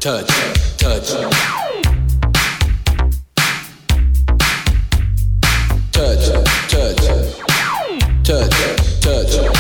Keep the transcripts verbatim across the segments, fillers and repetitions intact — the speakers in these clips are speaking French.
touch, touch, touch, touch, touch, touch.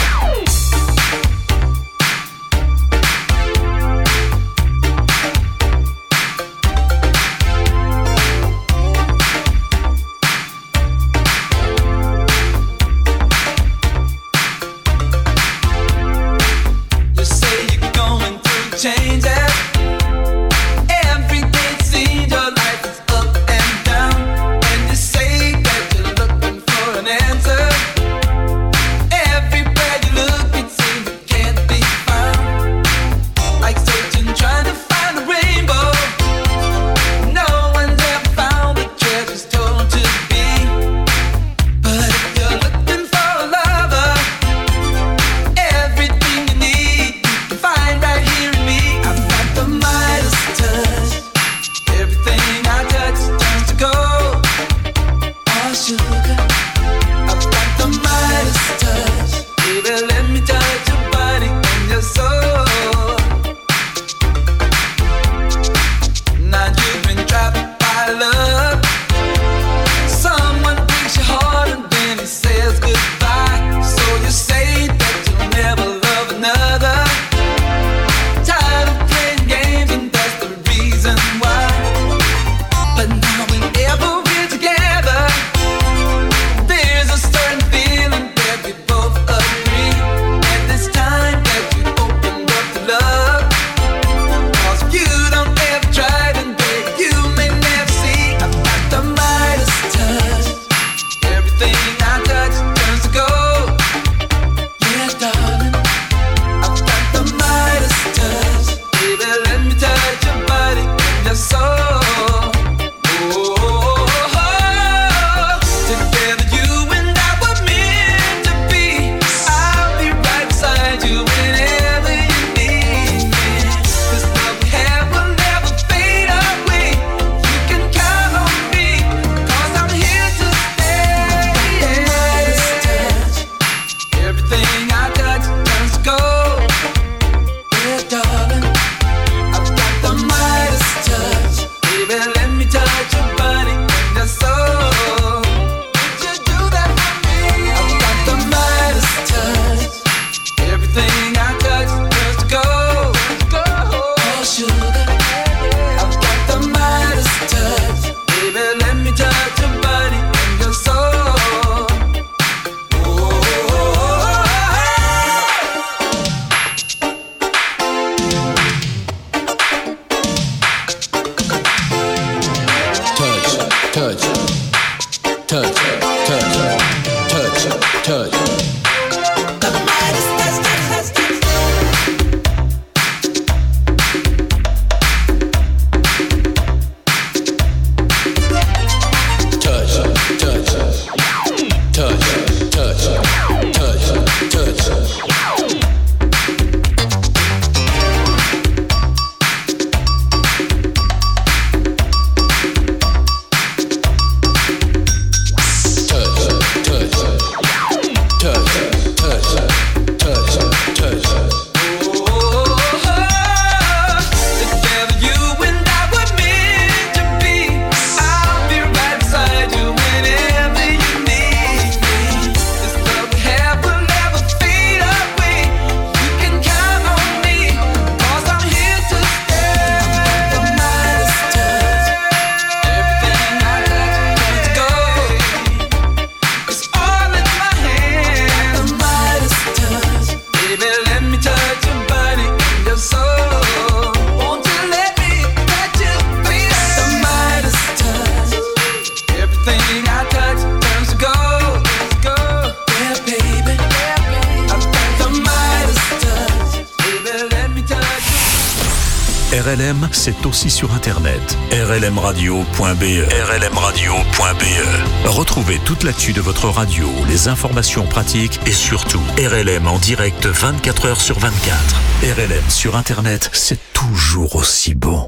R L M, c'est aussi sur Internet. r l m radio point b e r l m radio point b e. Retrouvez toute l'actu de votre radio, les informations pratiques et surtout R L M en direct vingt-quatre heures sur vingt-quatre. R L M sur Internet, c'est toujours aussi bon.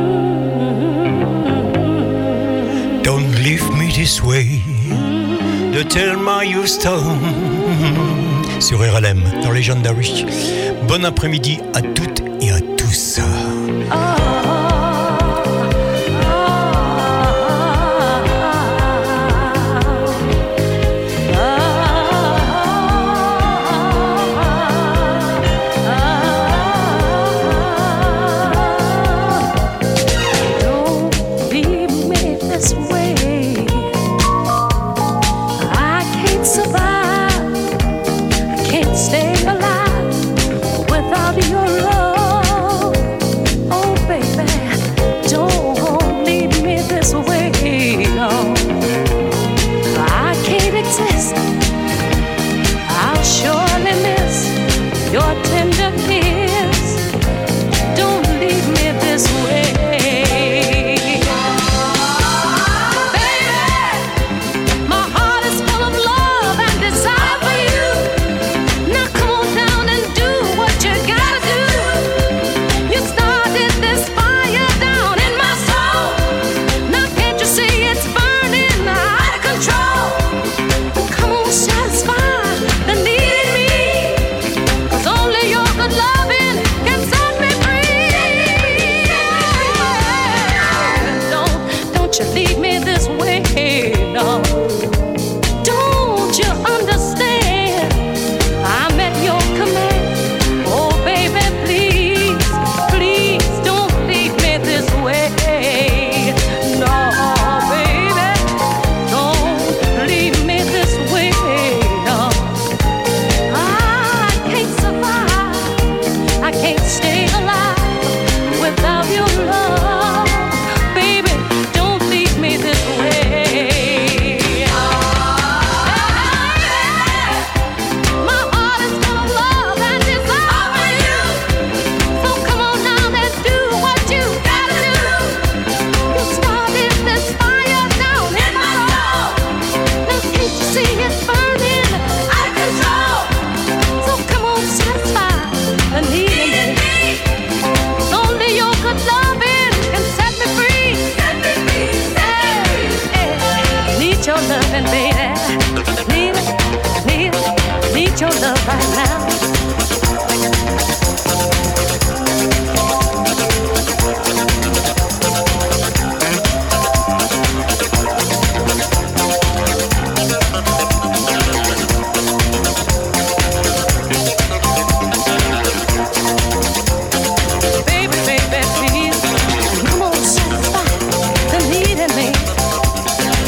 Don't leave me this way. de Thelma Houston sur R L M dans Legendary. Bon après-midi à toutes et à tous.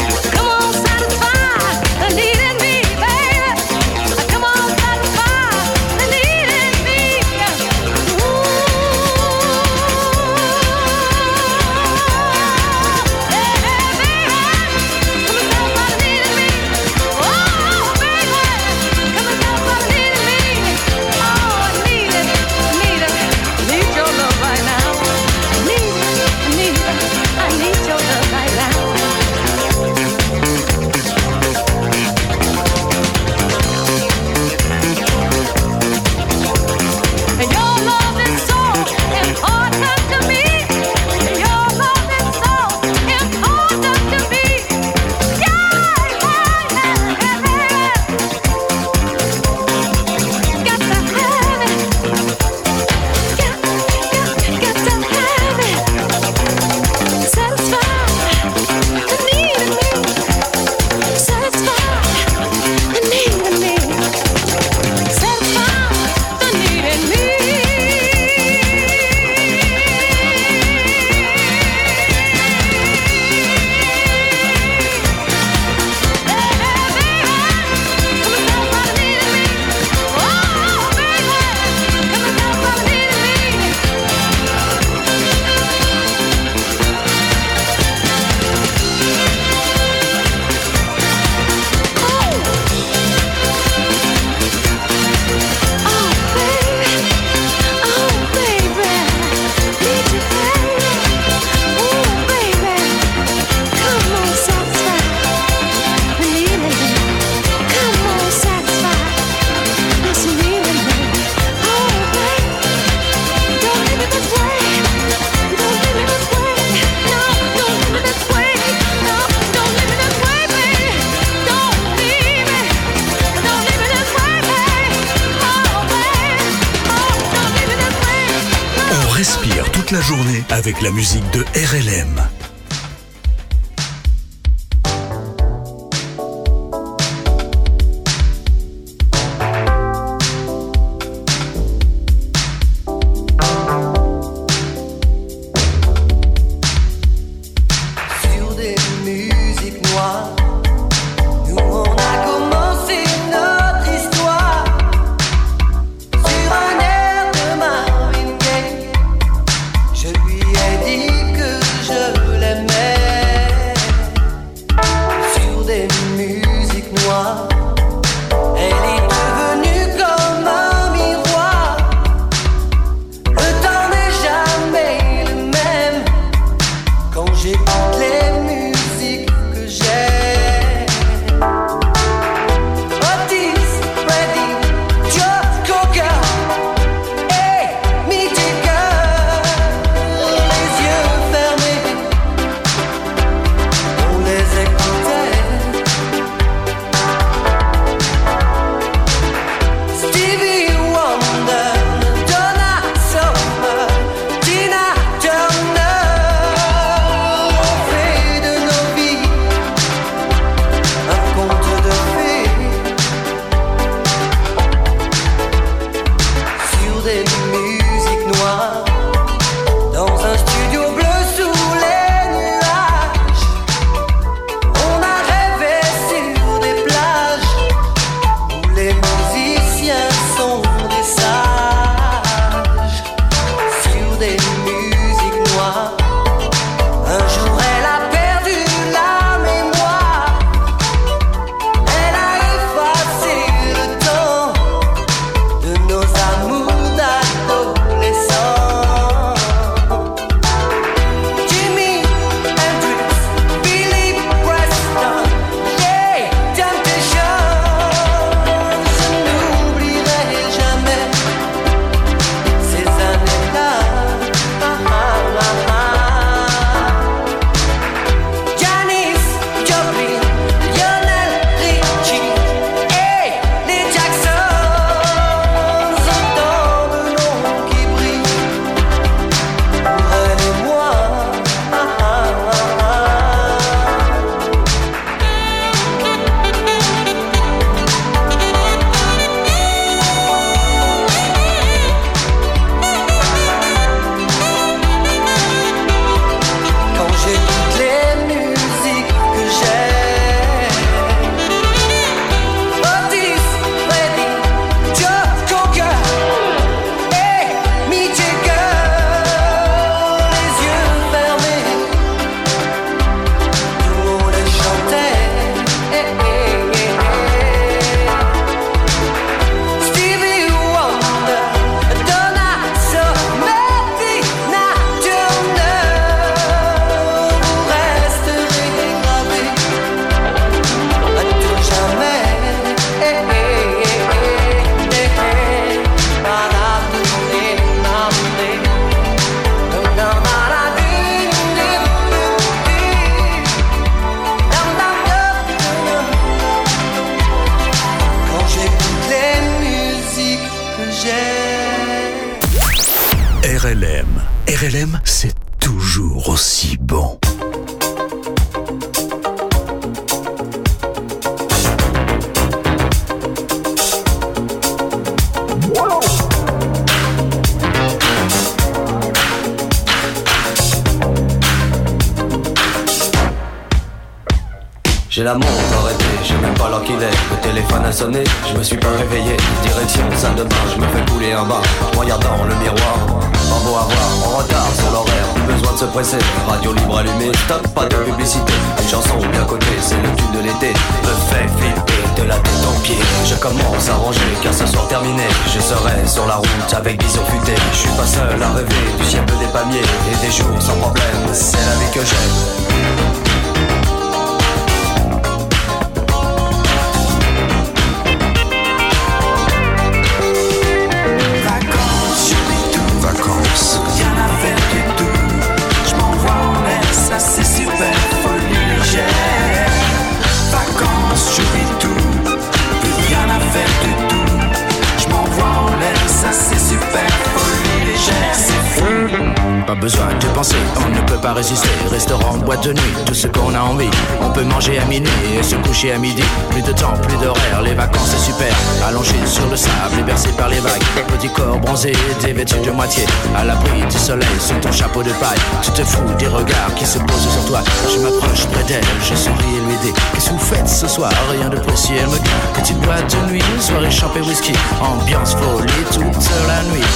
Come on, satisfy the need in me, baby. Come on, satisfy. toute la journée avec la musique de R L M. R L M. R L M, c'est toujours aussi bon. J'ai la montre arrêtée, je sais même pas l'heure qu'il est. Le téléphone a sonné, je me suis pas réveillé. Direction salle de bain, je me fais couler un bain. Je regarde dans le miroir, pas beau à voir, en retard sur l'horaire. Plus besoin de se presser, radio libre allumée. Stop, pas de publicité, une chanson bien cotée. C'est le tube de l'été, me fait flipper de la tête aux pieds. Je commence à ranger, car ce soir terminé, je serai sur la route avec vision futée. Je suis pas seul à rêver du ciel bleu des palmiers et des jours sans problème, c'est la vie que j'aime. Pas besoin de penser, on ne peut pas résister. Restaurant, boîte de nuit, tout ce qu'on a envie. On peut manger à minuit et se coucher à midi. Plus de temps, plus d'horaire, les vacances c'est super. Allongé sur le sable et bercé par les vagues. Petit corps bronzé, dévêtu de moitié. À l'abri du soleil, sous ton chapeau de paille. Tu te fous des regards qui se posent sur toi. Je m'approche près d'elle, je souris et lui dis: qu'est-ce que vous faites ce soir? Rien de précis, elle me dit: petite boîte de nuit, soirée champée whisky. Ambiance folie toute la nuit.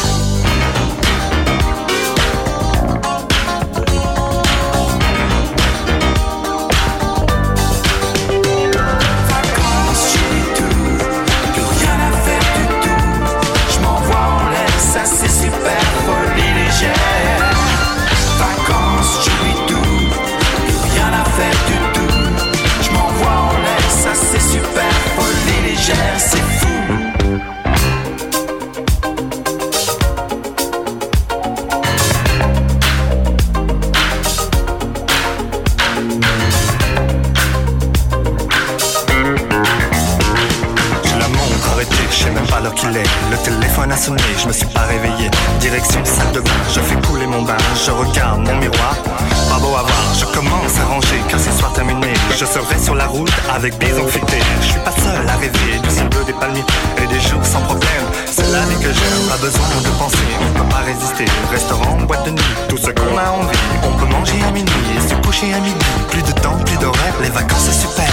Je me suis pas réveillé, direction salle de bain. Je fais couler mon bain, je regarde mon miroir. Pas beau à voir, je commence à ranger, car ce soir terminé, je serai sur la route avec bison fêté. Je suis pas seul à rêver du ciel bleu, des palmiers et des jours sans problème. C'est la vie que j'aime, pas besoin de penser, on peut pas résister. Restaurant, boîte de nuit, tout ce qu'on a envie. On peut manger à minuit et se coucher à midi. Plus de temps, plus d'horaire, les vacances c'est super.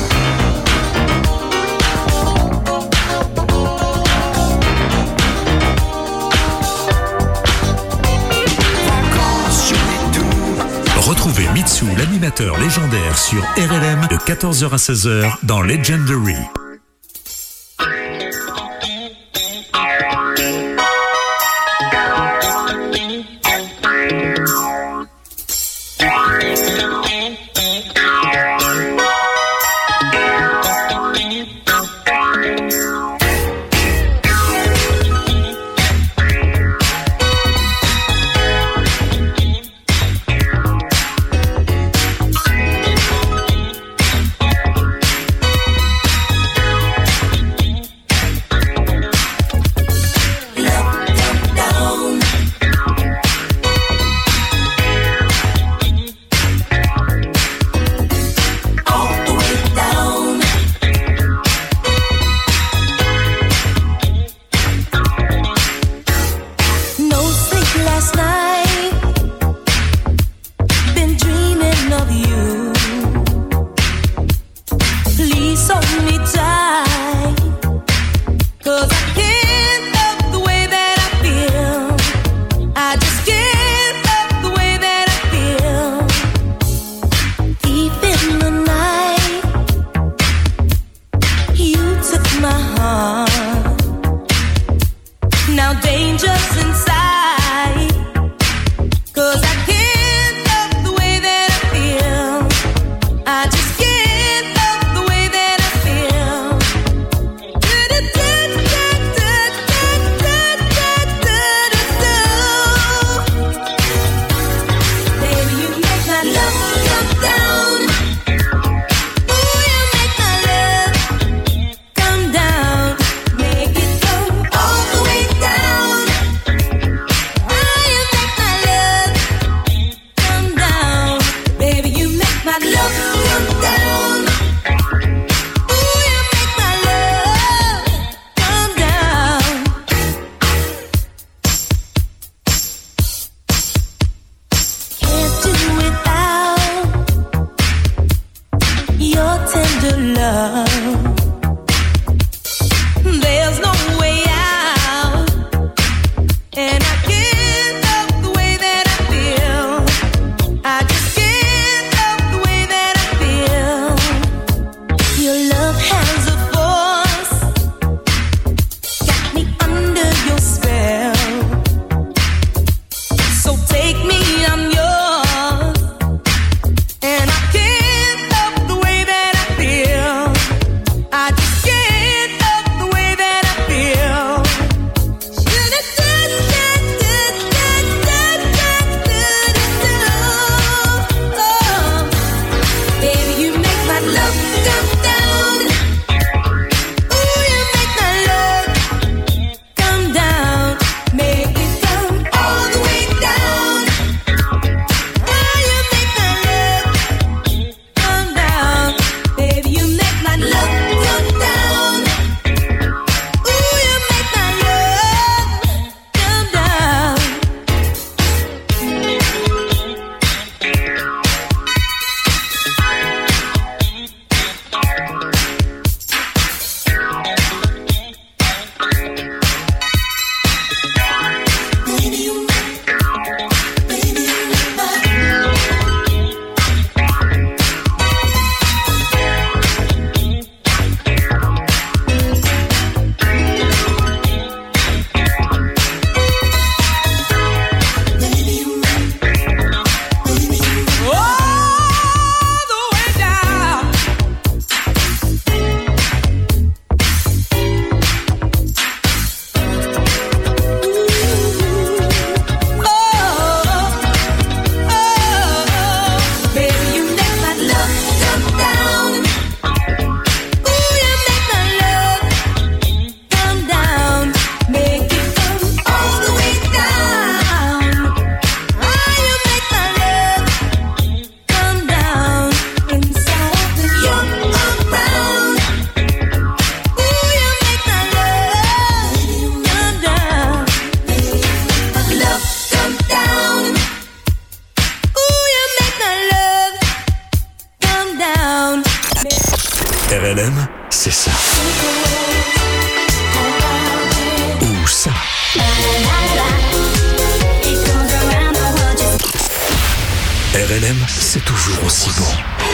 Retrouvez Mitsou, l'animateur légendaire, sur R L M de quatorze heures à seize heures dans Legendary. Down. ça. Ou ça. R L M, c'est toujours aussi bon.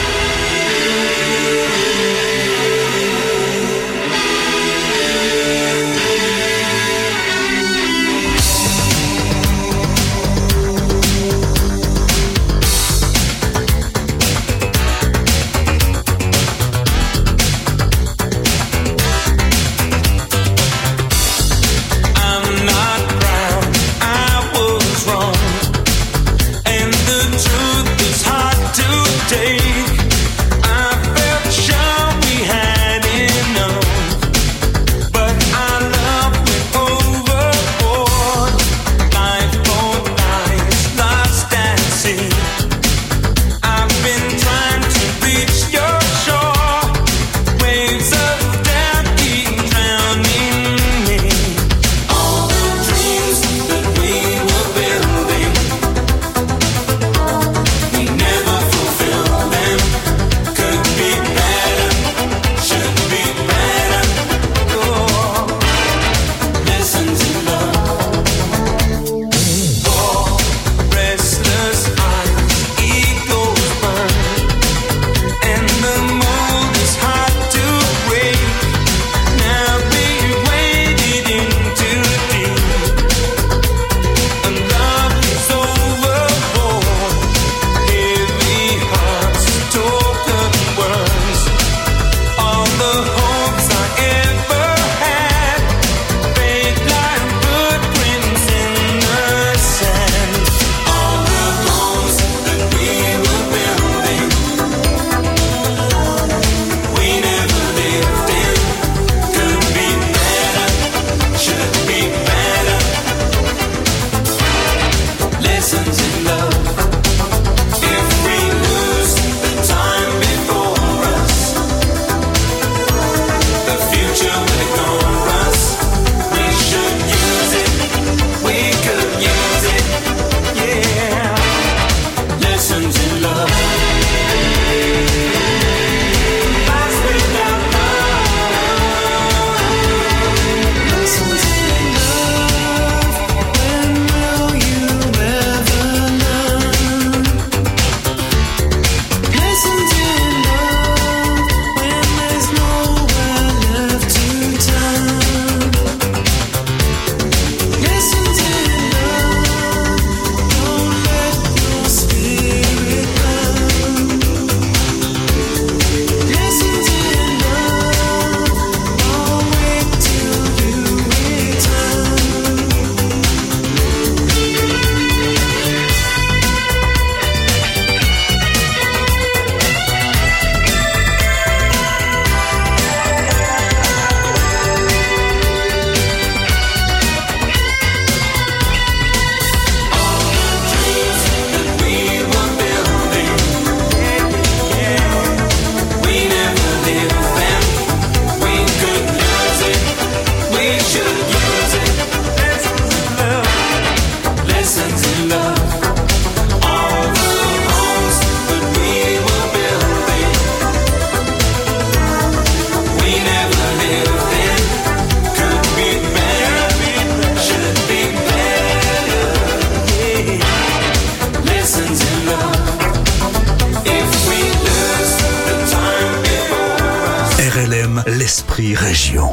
l'esprit région.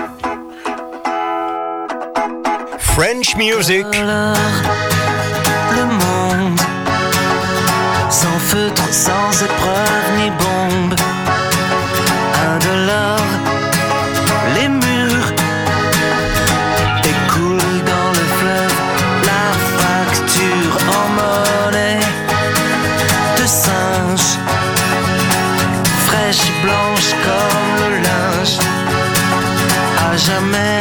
French music. Alors, le monde, sans feutre, sans épreuve ni bombe, indolore, les murs écoulent dans le fleuve la facture en monnaie de singe, fraîche blanche comme le linge, à jamais.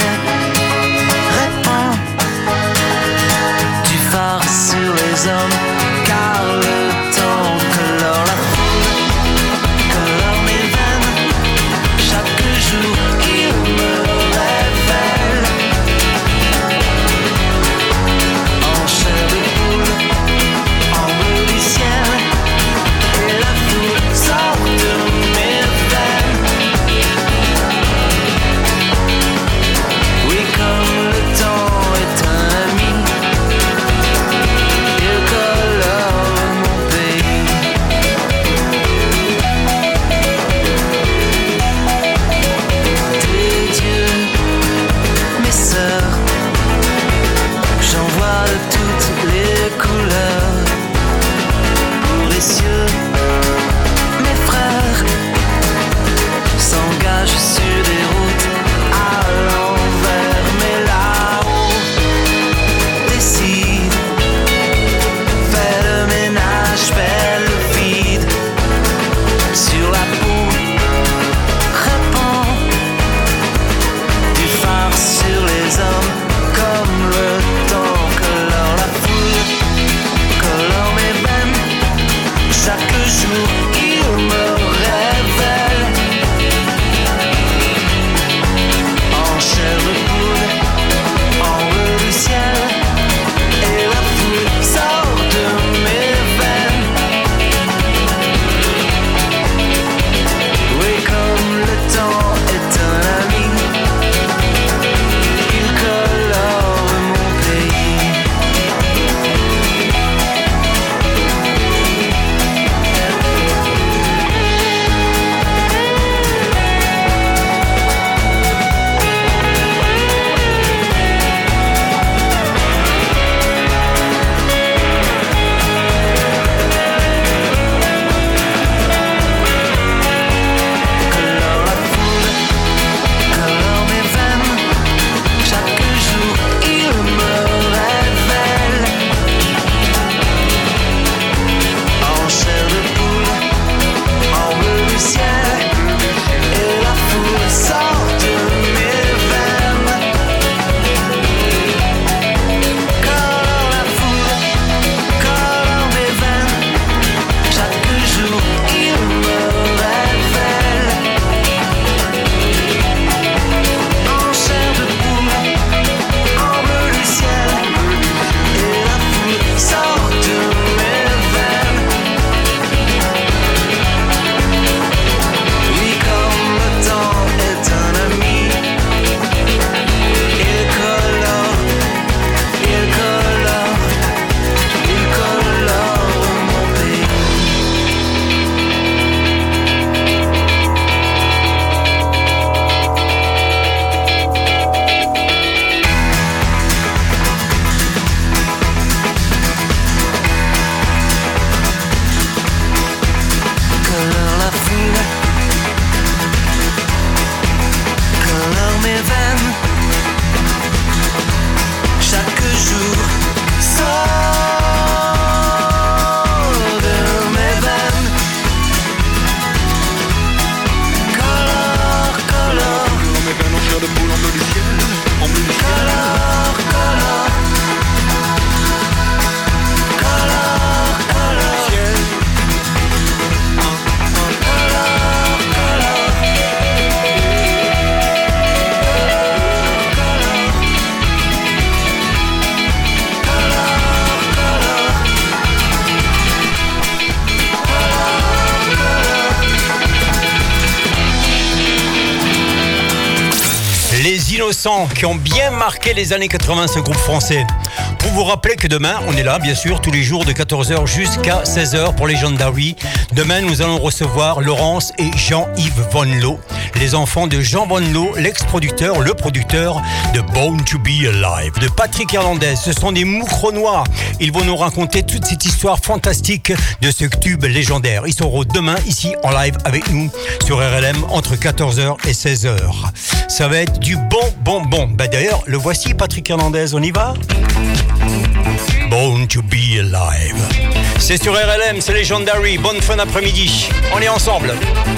Sur les hommes, car le temps colore la foule, colore mes veines, chaque jour il me révèle en chair de poule, en bleu du ciel, et la foule sort de mes veines. d'innocents qui ont bien marqué les années quatre-vingts, ce groupe français. Pour vous rappeler que demain, on est là, bien sûr, tous les jours de quatorze heures jusqu'à seize heures pour Legendary. Demain, nous allons recevoir Laurence et Jean-Yves Von Loo, les enfants de Jean Von Loo, l'ex-producteur, le producteur de Born to Be Alive, de Patrick Hernandez. Ce sont des moucros noirs. Ils vont nous raconter toute cette histoire fantastique de ce tube légendaire. Ils seront demain ici en live avec nous sur R L M entre quatorze heures et seize heures. Ça va être du bon, bon, bon. Bah d'ailleurs, le voici, Patrick Hernandez, on y va ? Born to Be Alive. C'est sur R L M, c'est Legendary. Bonne fin d'après-midi. On est ensemble.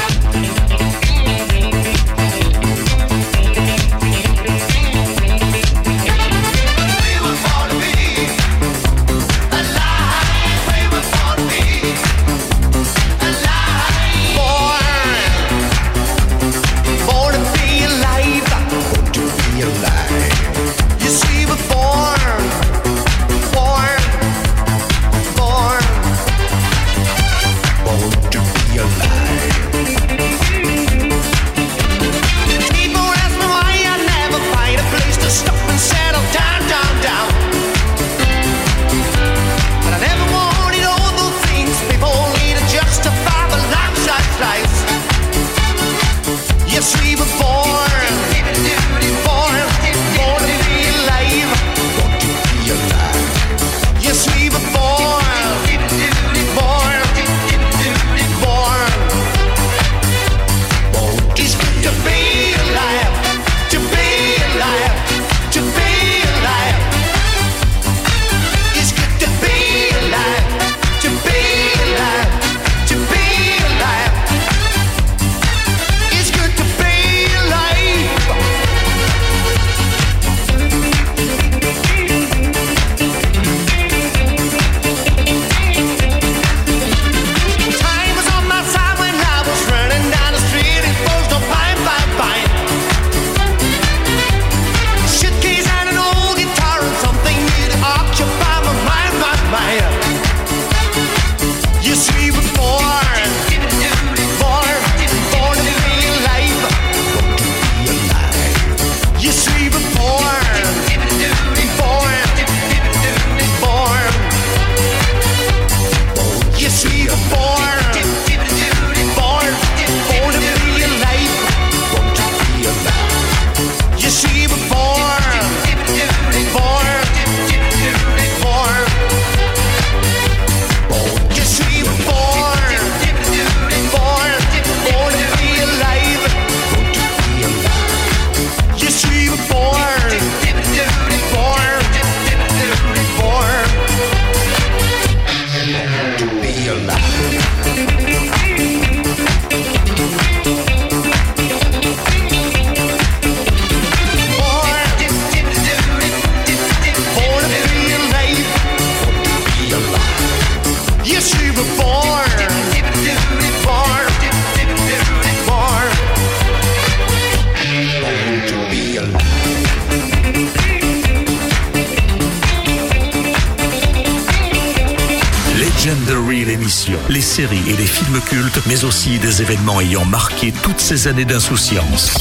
Les séries et les films cultes, mais aussi des événements ayant marqué toutes ces années d'insouciance.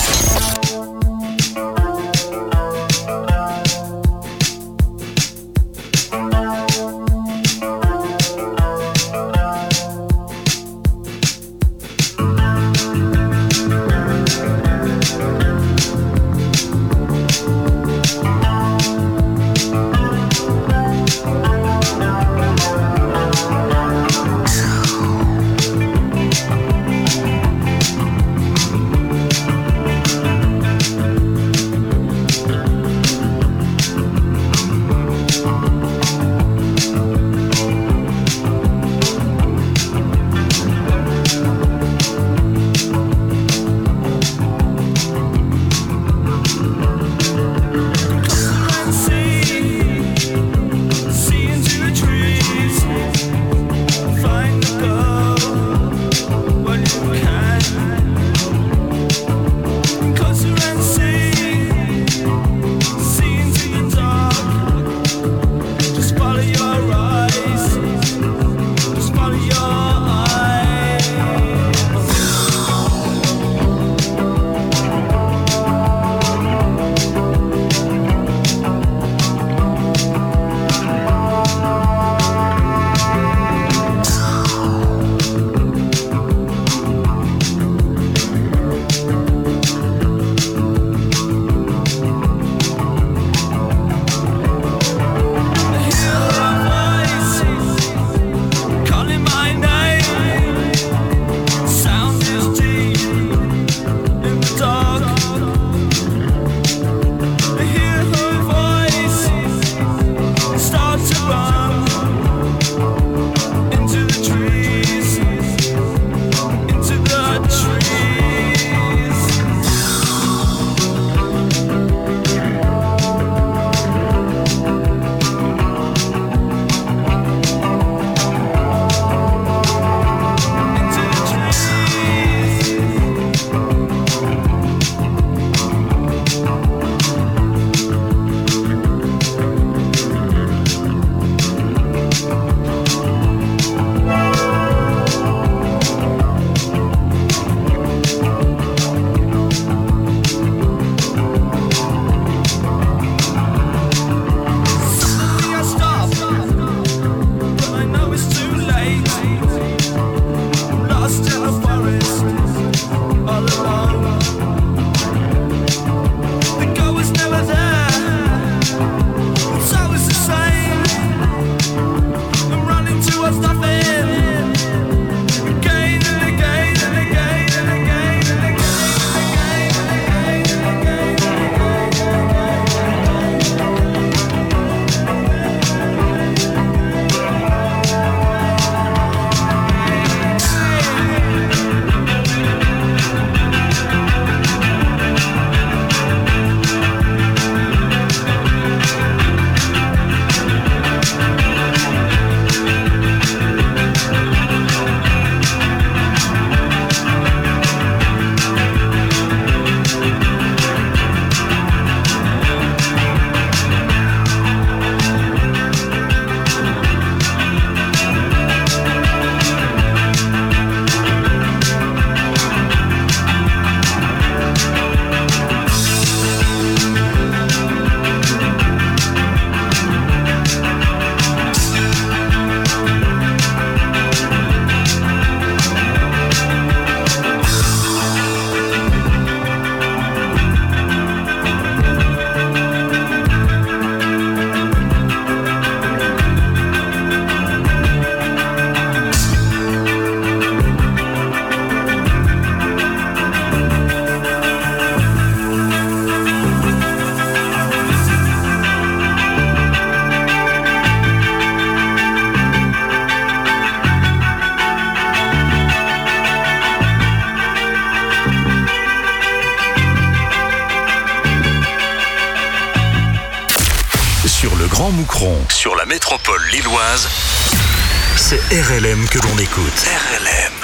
Grand Moucron sur la métropole lilloise, c'est R L M que l'on écoute. R L M.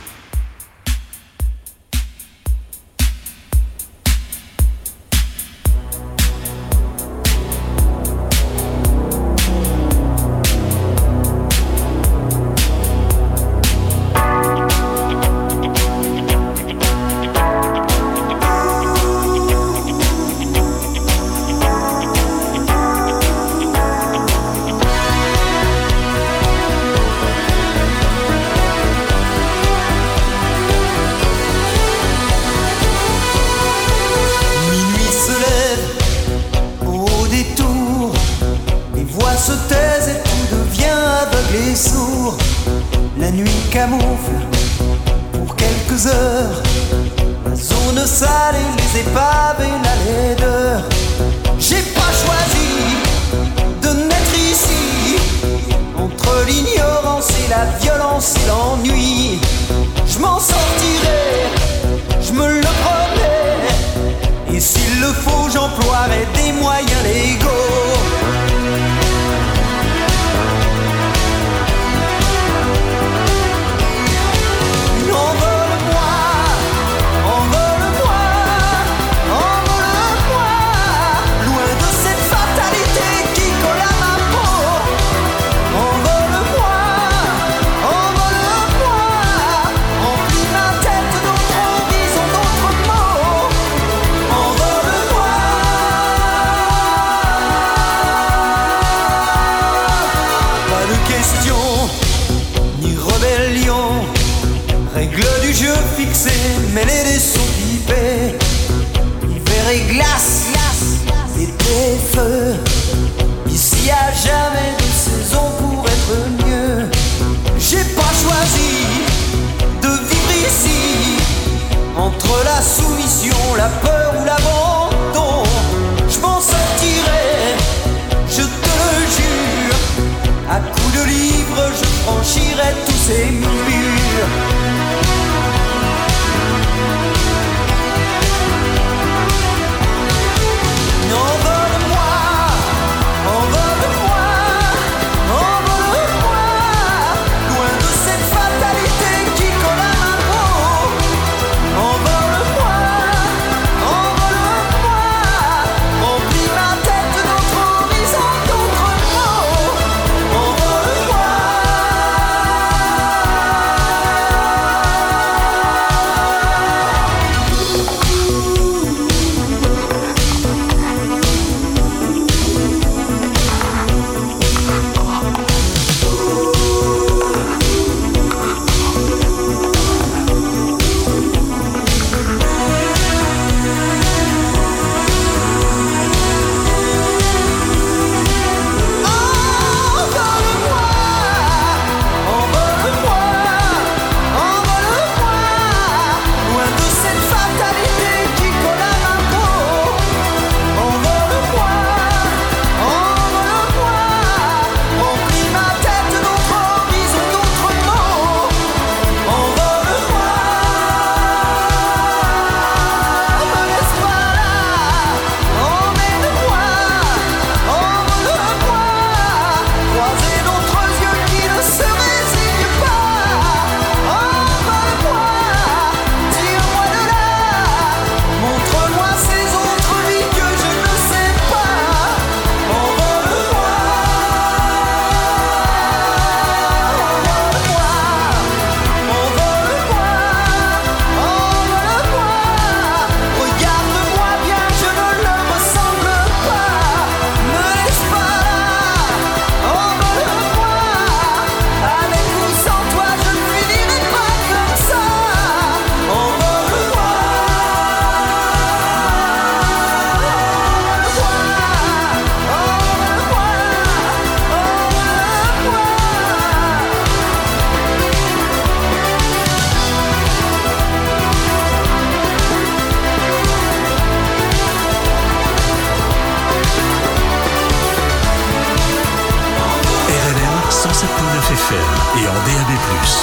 F M et en D A B plus.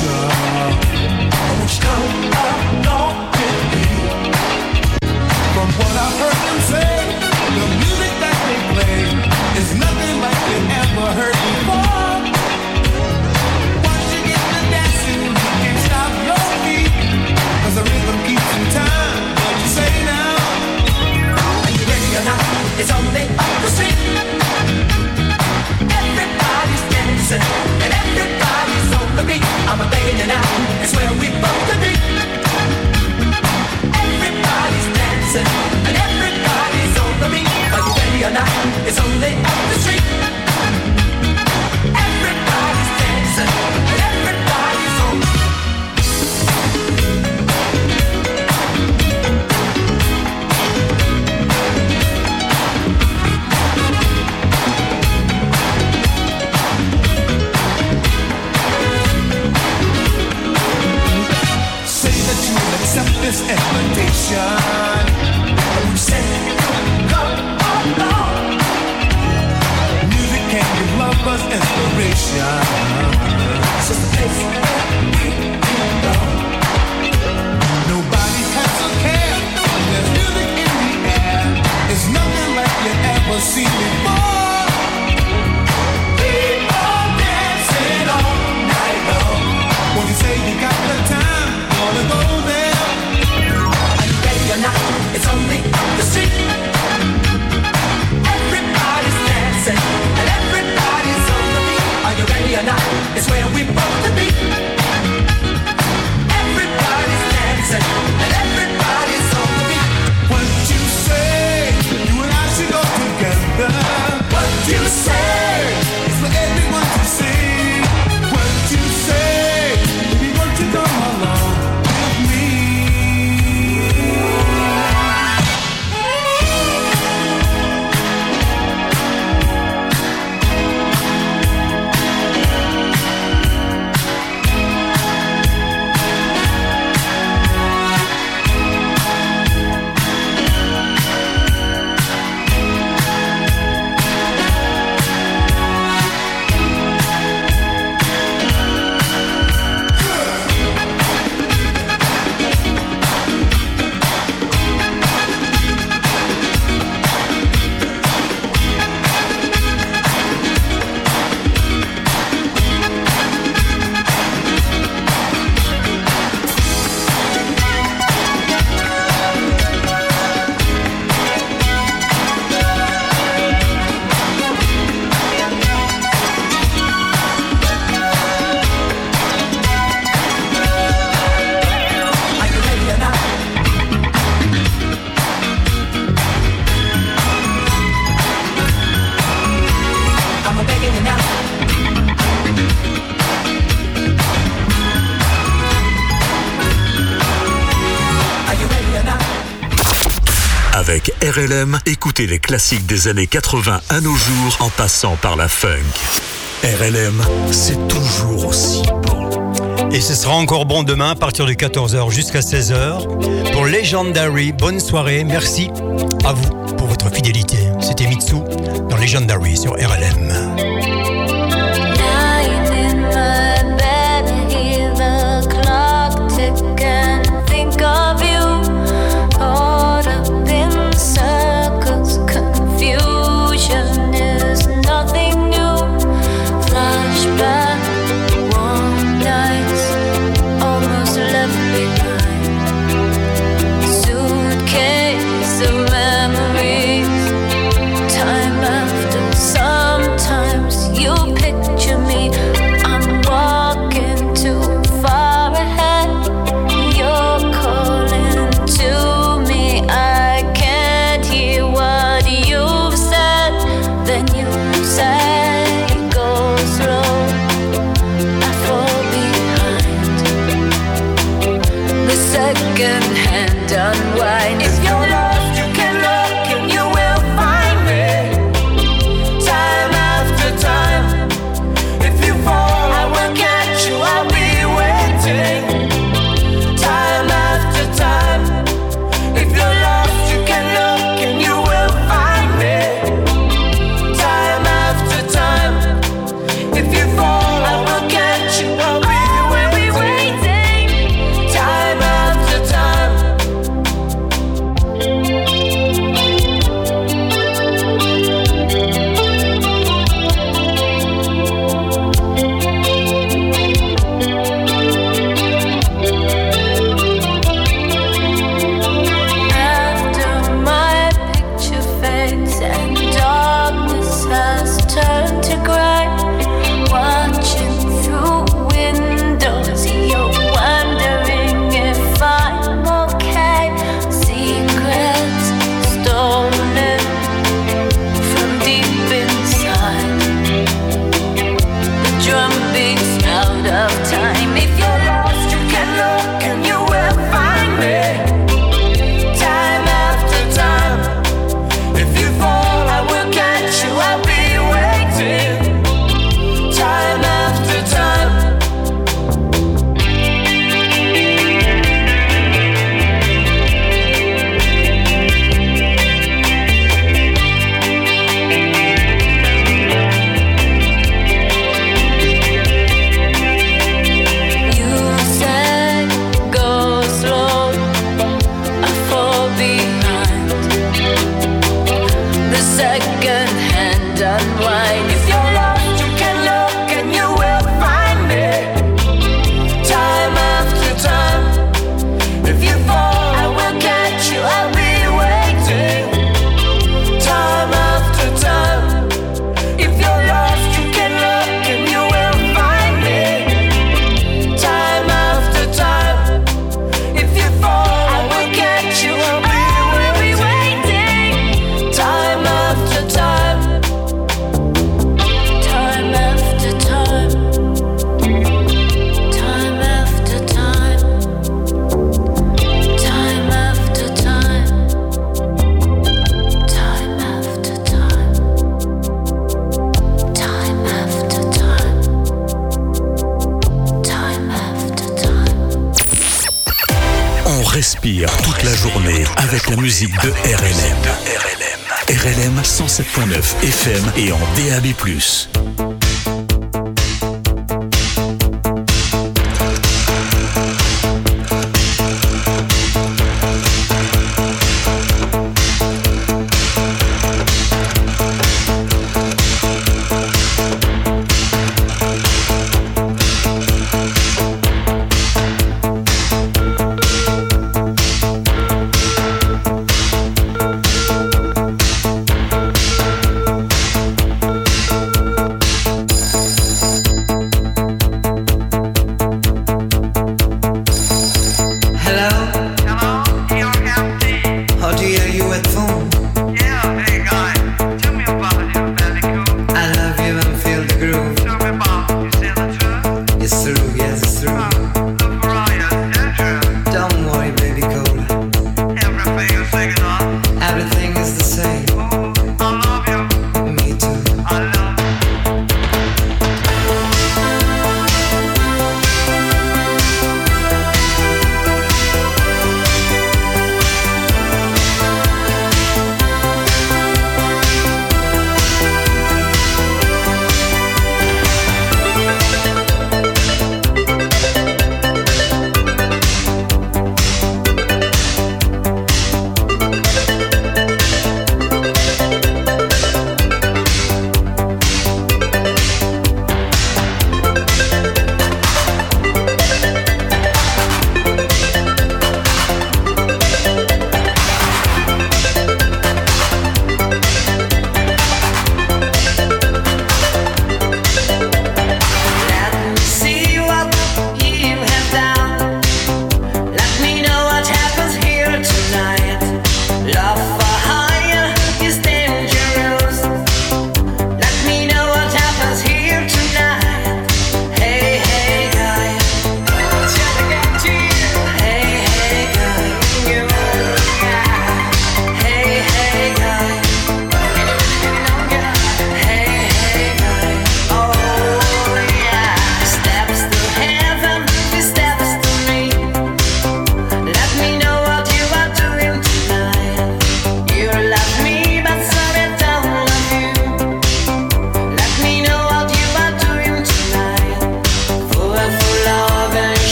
Won't you come along with me? From what I've heard them say, the music that they play is nothing like you ever heard before. Once you get to dancing, you can't stop your feet, 'cause the rhythm keeps in time. What you say now? Are you ready or not? It's only up the street. Everybody's dancing and everybody's on the beat. I'm a begging you now, it's where we both to be. Everybody's dancing and everybody's on the beat. Are you ready or not? It's only up the street. Everybody's dancing and everybody's on the beat. Accept this invitation. We say, come along. Music can give lovers inspiration. It's just a place where we belong. Nobody has a care. There's music in the air. It's nothing like you ever seen before. People dancing all night long. When you say you got the time, wanna go there. It's only up the street. Everybody's dancing and everybody's on the beat. Are you ready or not? It's where we both to be. Everybody's dancing and everybody's on the beat. What you say? You and I should go together. What you say? It's for everyone to see. What you say? Baby, won't you come along with me? Avec R L M, écoutez les classiques des années quatre-vingts à nos jours en passant par la funk. R L M, c'est toujours aussi bon. Et ce sera encore bon demain à partir de quatorze heures jusqu'à seize heures pour Legendary. Bonne soirée, merci à vous pour votre fidélité. C'était Mitsu dans Legendary sur R L M. Time after sometimes s'inspire toute la journée avec la musique de R L M. R L M cent sept point neuf F M et en D A B plus.